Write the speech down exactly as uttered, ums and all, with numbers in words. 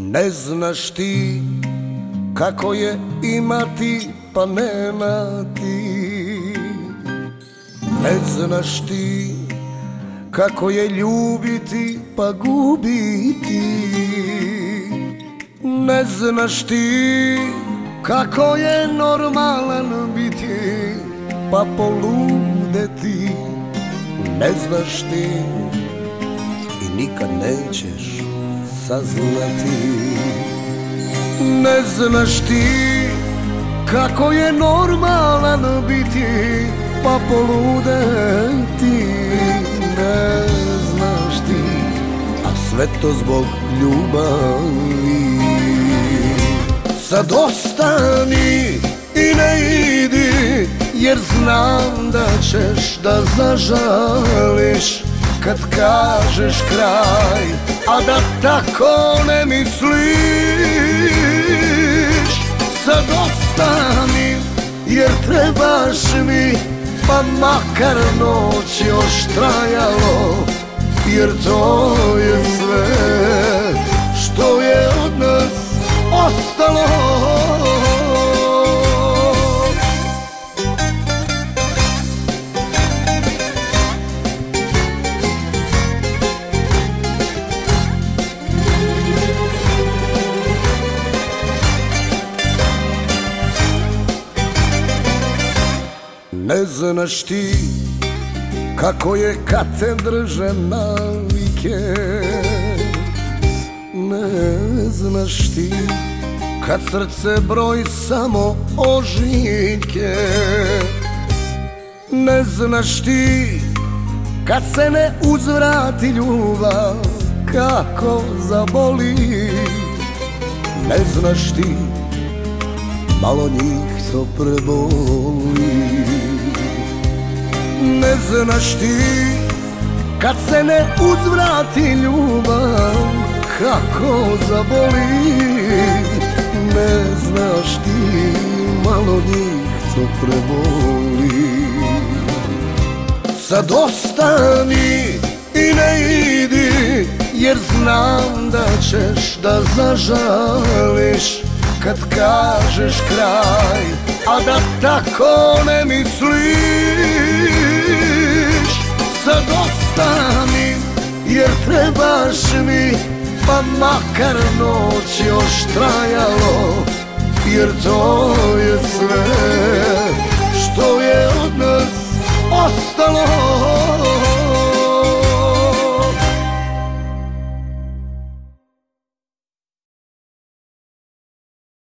Ne znaš ti kako je imati pa nemati. Ne znaš ti kako je ljubiti pa gubiti. Ne znaš ti kako je normalan biti pa poludeti. Ne znaš ti i nikad nećeš saznati. Ne znaš ti kako je normalan biti pa poludeti. Ne znaš ti, a sve to zbog ljubavi. Sad ostani i ne idi, jer znam da ćeš da zažališ kad kažeš kraj, a da tako ne misliš. Sad ostani jer trebaš mi, pa makar noć još trajalo, jer to je sve što je od nas ostalo. Ne znaš ti kako je kad te drže navike. Ne znaš ti kad srce broji samo ožiljke. Ne znaš ti kad se ne uzvrati ljubav kako zaboli. Ne znaš ti malo njih to preboli. Ne znaš ti kad se ne uzvrati ljubav kako zaboli. Ne znaš ti malo njih to preboli. Sad ostani i ne idi, jer znam da ćeš da zažališ kad kažeš kraj, a da tako ne misliš. Sad ostani jer trebaš mi, pa makar noć još trajalo, jer to je sve što je od nas ostalo.